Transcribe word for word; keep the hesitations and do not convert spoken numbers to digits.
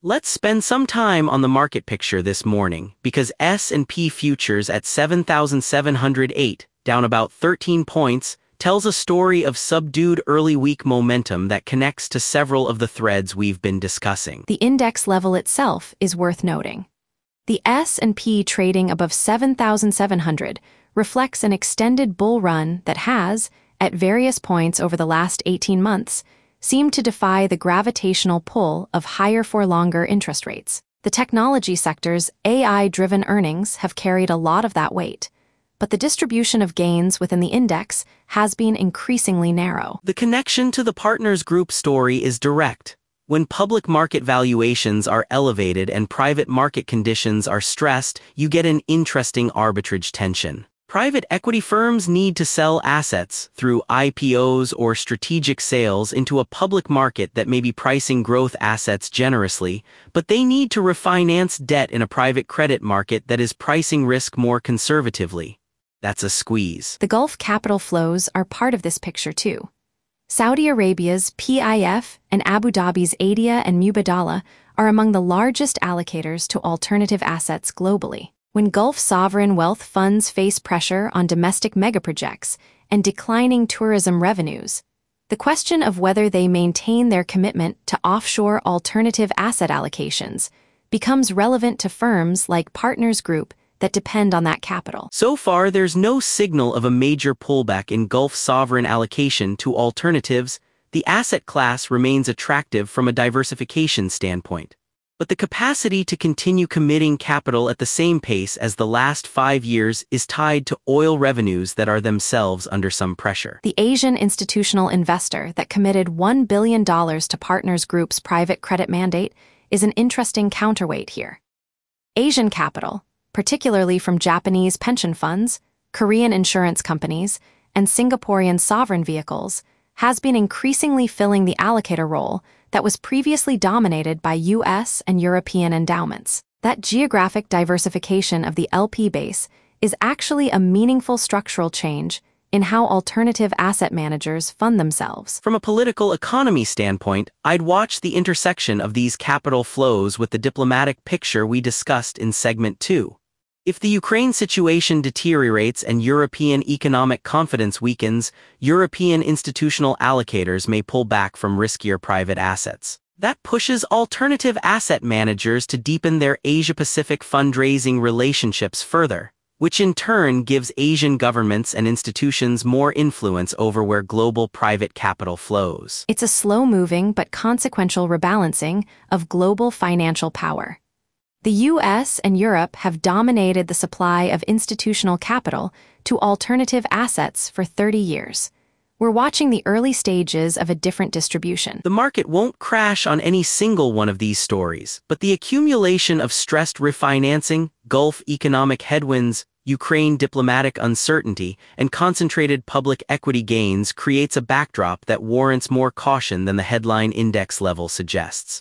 Let's spend some time on the market picture this morning because S and P futures at seven thousand seven hundred eight, down about thirteen points, tells a story of subdued early week momentum that connects to several of the threads we've been discussing. The index level itself is worth noting. The S and P trading above seven thousand seven hundred reflects an extended bull run that has, at various points over the last eighteen months, seemed to defy the gravitational pull of higher-for-longer interest rates. The technology sector's A I-driven earnings have carried a lot of that weight, but the distribution of gains within the index has been increasingly narrow. The connection to the Partners Group story is direct. When public market valuations are elevated and private market conditions are stressed, you get an interesting arbitrage tension. Private equity firms need to sell assets through I P Os or strategic sales into a public market that may be pricing growth assets generously, but they need to refinance debt in a private credit market that is pricing risk more conservatively. That's a squeeze. The Gulf capital flows are part of this picture too. Saudi Arabia's P I F and Abu Dhabi's ADIA and Mubadala are among the largest allocators to alternative assets globally. When Gulf sovereign wealth funds face pressure on domestic megaprojects and declining tourism revenues, the question of whether they maintain their commitment to offshore alternative asset allocations becomes relevant to firms like Partners Group that depend on that capital. So far, there's no signal of a major pullback in Gulf sovereign allocation to alternatives. The asset class remains attractive from a diversification standpoint. But the capacity to continue committing capital at the same pace as the last five years is tied to oil revenues that are themselves under some pressure. The Asian institutional investor that committed one billion dollars to Partners Group's private credit mandate is an interesting counterweight here. Asian capital, particularly from Japanese pension funds, Korean insurance companies, and Singaporean sovereign vehicles, has been increasingly filling the allocator role that was previously dominated by U S and European endowments. That geographic diversification of the L P base is actually a meaningful structural change in how alternative asset managers fund themselves. From a political economy standpoint, I'd watch the intersection of these capital flows with the diplomatic picture we discussed in segment two. If the Ukraine situation deteriorates and European economic confidence weakens, European institutional allocators may pull back from riskier private assets. That pushes alternative asset managers to deepen their Asia-Pacific fundraising relationships further, which in turn gives Asian governments and institutions more influence over where global private capital flows. It's a slow-moving but consequential rebalancing of global financial power. The U S and Europe have dominated the supply of institutional capital to alternative assets for thirty years. We're watching the early stages of a different distribution. The market won't crash on any single one of these stories, but the accumulation of stressed refinancing, Gulf economic headwinds, Ukraine diplomatic uncertainty, and concentrated public equity gains creates a backdrop that warrants more caution than the headline index level suggests.